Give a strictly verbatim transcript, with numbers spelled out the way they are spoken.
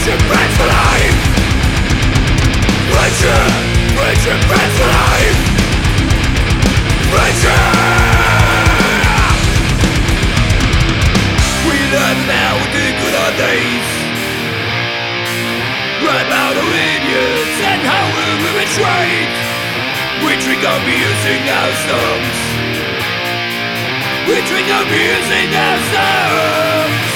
Friendship, friends for life. Friendship, friendship, friends for life. Friendship. We live now with the good old days. Right about our idiots and how we were betrayed. We drink our beers, sing our songs. We drink our beers, sing our songs.